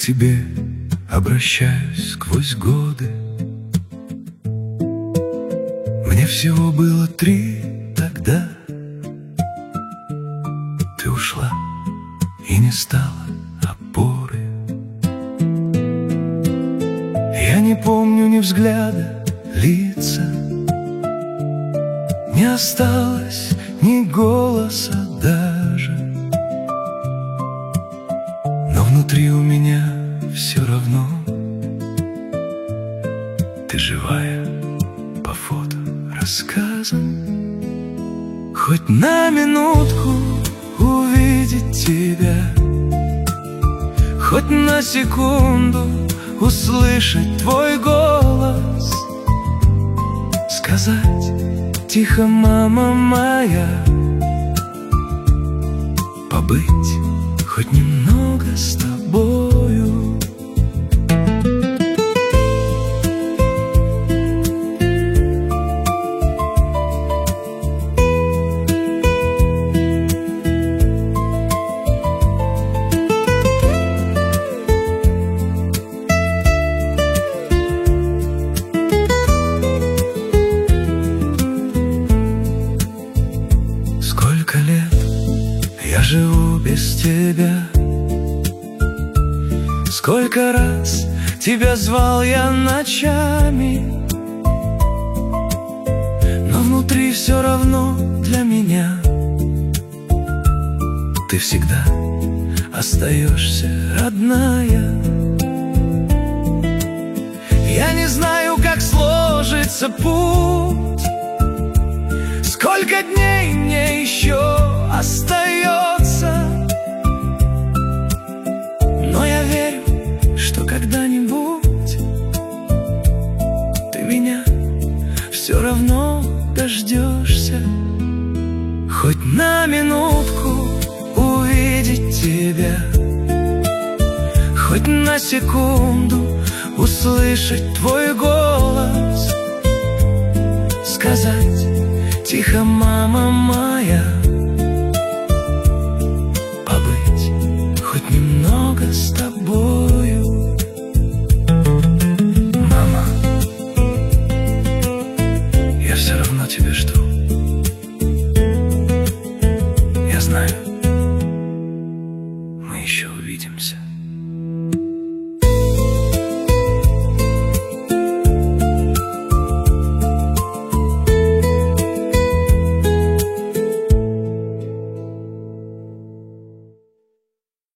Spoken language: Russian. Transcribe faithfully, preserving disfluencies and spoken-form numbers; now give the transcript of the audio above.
тебе обращаюсь сквозь годы. Мне всего было три тогда. Ты ушла и не стала опоры. Я не помню ни взгляда, лица, не осталось ни голоса даже. Но внутри у меня все равно ты живая по фото рассказам. Хоть на минутку увидеть тебя, хоть на секунду услышать твой голос, сказать тихо: мама моя, побыть хоть немного с тобою. Сколько лет я живу без тебя, сколько раз тебя звал я ночами, но внутри все равно для меня ты всегда остаешься родная. Я не знаю, как сложится путь, сколько дней мне еще остается, но я верю, что когда-нибудь ты меня все равно дождешься. Хоть на минутку увидеть тебя, хоть на секунду услышать твой голос, сказать тихо: мама моя, побыть хоть немного с тобою. Мама, я все равно тебя жду.